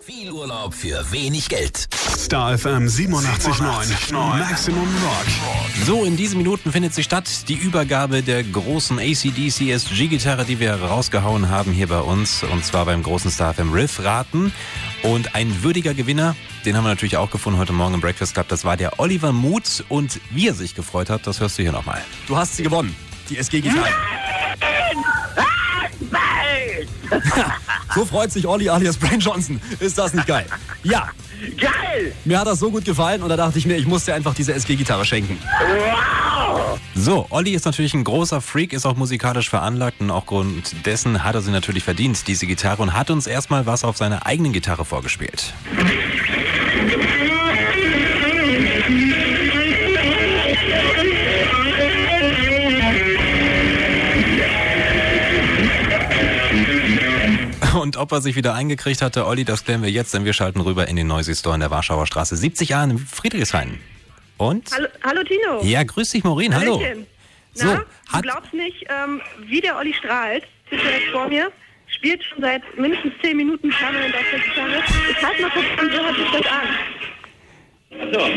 Viel Urlaub für wenig Geld. Star FM 87.9 Maximum Rock. So, in diesen Minuten findet sie statt, die Übergabe der großen AC/DC SG-Gitarre, die wir rausgehauen haben hier bei uns. Und zwar beim großen Star FM Riff-Raten. Und ein würdiger Gewinner, den haben wir natürlich auch gefunden heute Morgen im Breakfast Club. Das war der Oliver Muth. Und wie er sich gefreut hat, das hörst du hier nochmal. Du hast sie gewonnen, die SG-Gitarre. So freut sich Olli alias Brain Johnson. Ist das nicht geil? Ja. Geil! Mir hat das so gut gefallen und da dachte ich mir, ich muss dir einfach diese SG-Gitarre schenken. Wow! So, Olli ist natürlich ein großer Freak, ist auch musikalisch veranlagt und auch Grund dessen hat er sie natürlich verdient, diese Gitarre, und hat uns erstmal was auf seiner eigenen Gitarre vorgespielt. Und ob er sich wieder eingekriegt hatte, Olli, das klären wir jetzt, denn wir schalten rüber in den Noisy Store in der Warschauer Straße 70a in Friedrichshain. Und? Hallo Tino. Ja, grüß dich, Maureen, hallo. Hallöchen. So, Na, du glaubst nicht, wie der Olli strahlt. Sitzt direkt vor mir, spielt schon seit mindestens 10 Minuten permanent auf der Gitarre. Ich halte mal kurz an, so hört sich das an. So.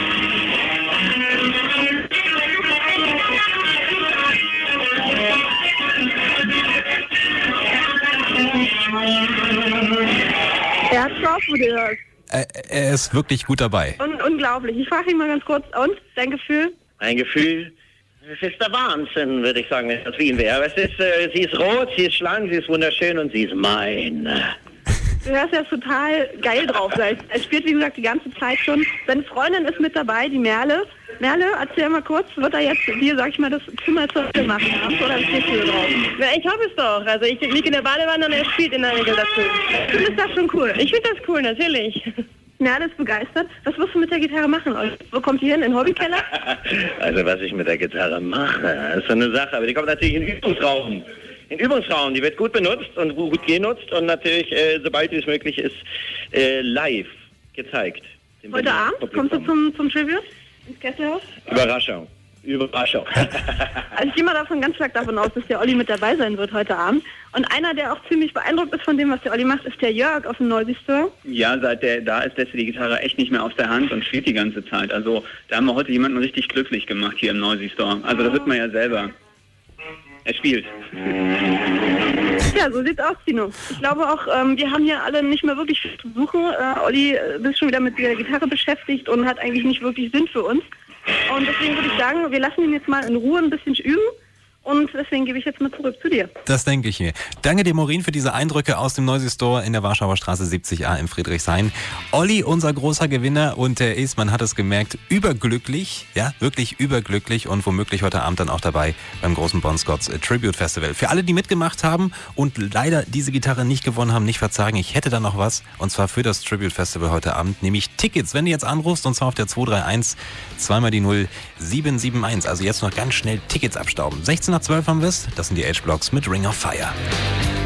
Er hat drauf, wo du hörst. Er ist wirklich gut dabei. Unglaublich. Ich frage ihn mal ganz kurz, und dein Gefühl? Ein Gefühl, es ist der Wahnsinn, würde ich sagen, wenn das Wien wäre. Aber es ist, sie ist rot, sie ist schlank, sie ist wunderschön und sie ist mein. Du hörst ja total geil drauf. Er spielt, wie gesagt, die ganze Zeit schon. Seine Freundin ist mit dabei, die Merle. Merle, erzähl mal kurz, wird er jetzt dir, sag ich mal, das Zimmer zur Hölle machen abends, oder stehst du drauf? Ja, ich hoffe es doch. Also ich liege in der Badewanne und er spielt in der Regel dazu. Findest das schon cool? Ich finde das cool, natürlich. Merle ist begeistert. Was wirst du mit der Gitarre machen, Olli? Wo kommt die hin? In den Hobbykeller? Also was ich mit der Gitarre mache, ist so eine Sache. Aber die kommt natürlich in den Übungsraum. In den Übungsraum, die wird gut benutzt und gut genutzt und natürlich, sobald es möglich ist, live gezeigt. Heute Abend? Kommst du zum Tribute ins Kesselhaus? Überraschung. Also ich gehe mal ganz stark davon aus, dass der Olli mit dabei sein wird heute Abend. Und einer, der auch ziemlich beeindruckt ist von dem, was der Olli macht, ist der Jörg aus dem Noisy Store. Ja, seit der da ist, lässt er die Gitarre echt nicht mehr aus der Hand und spielt die ganze Zeit. Also da haben wir heute jemanden richtig glücklich gemacht hier im Noisy Store. Also da wird man ja selber. Er spielt. Ja, so sieht's aus, Tino. Ich glaube auch, wir haben hier alle nicht mehr wirklich viel zu suchen. Olli bist schon wieder mit der Gitarre beschäftigt und hat eigentlich nicht wirklich Sinn für uns. Und deswegen würde ich sagen, wir lassen ihn jetzt mal in Ruhe ein bisschen üben. Und deswegen gebe ich jetzt mal zurück zu dir. Das denke ich mir. Danke dir, Maureen, für diese Eindrücke aus dem Noisy Store in der Warschauer Straße 70a in Friedrichshain. Olli, unser großer Gewinner, und er ist, man hat es gemerkt, überglücklich, ja, wirklich überglücklich und womöglich heute Abend dann auch dabei beim großen Bon Scott's Tribute Festival. Für alle, die mitgemacht haben und leider diese Gitarre nicht gewonnen haben, nicht verzagen, ich hätte da noch was, und zwar für das Tribute Festival heute Abend, nämlich Tickets, wenn du jetzt anrufst, und zwar auf der 231 2 die 0 771. Also jetzt noch ganz schnell Tickets abstauben. 16 nach 12 haben wir es. Das sind die H-Blocks mit Ring of Fire.